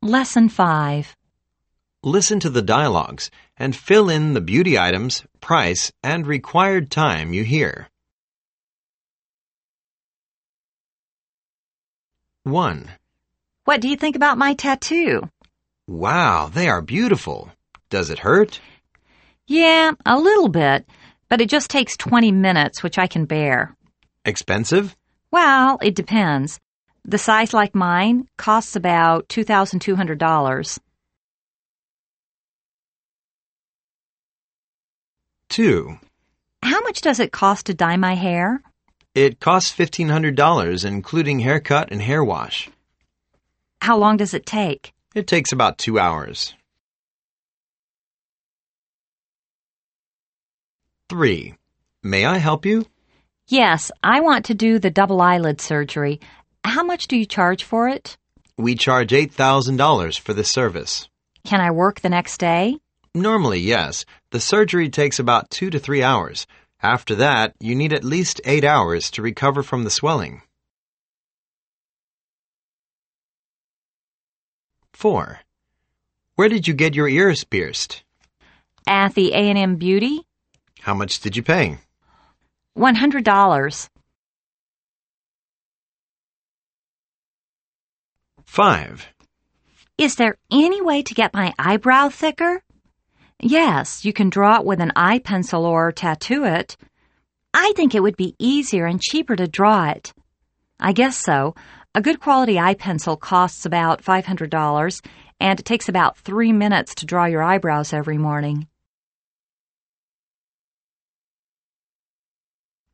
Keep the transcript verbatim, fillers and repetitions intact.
Lesson five. Listen to the dialogues and fill in the beauty items, price, and required time you hear. one. What do you think about my tattoo? Wow, they are beautiful. Does it hurt? Yeah, a little bit, but it just takes twenty minutes, which I can bear. Expensive? Well, it depends. The size like mine costs about two thousand two hundred dollars. two. How much does it cost to dye my hair? It costs fifteen hundred dollars, including haircut and hair wash. How long does it take? It takes about two hours. three. May I help you? Yes, I want to do the double eyelid surgery. How much do you charge for it? We charge eight thousand dollars for the service. Can I work the next day? Normally, yes. The surgery takes about two to three hours. After that, you need at least eight hours to recover from the swelling. four. Where did you get your ears pierced? At the A and M Beauty? How much did you pay? one hundred dollars. five. Is there any way to get my eyebrow thicker? Yes, you can draw it with an eye pencil or tattoo it. I think it would be easier and cheaper to draw it. I guess so. A good quality eye pencil costs about five hundred dollars, and it takes about three minutes to draw your eyebrows every morning.